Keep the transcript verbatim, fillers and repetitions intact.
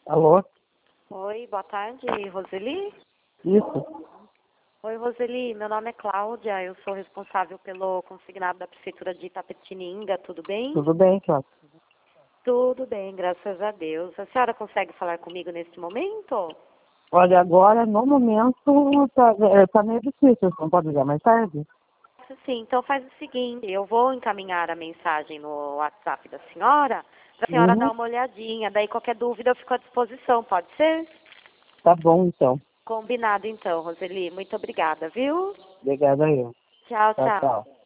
Alô? Oi, boa tarde, Roseli. Isso. Oi, Roseli, meu nome é Cláudia, eu sou responsável pelo consignado da Prefeitura de Itapetininga, tudo bem? Tudo bem, Cláudio? Tudo bem, graças a Deus. A senhora consegue falar comigo neste momento? Olha, agora, no momento, tá, é, tá meio difícil. Você não pode ligar mais tarde? Sim, então faz o seguinte, eu vou encaminhar a mensagem no WhatsApp da senhora, para a senhora Uhum. dar uma olhadinha, daí qualquer dúvida eu fico à disposição, pode ser? Tá bom, então. Combinado então, Roseli, muito obrigada, viu? Obrigada aí. Tchau, Tchau, tchau. tchau.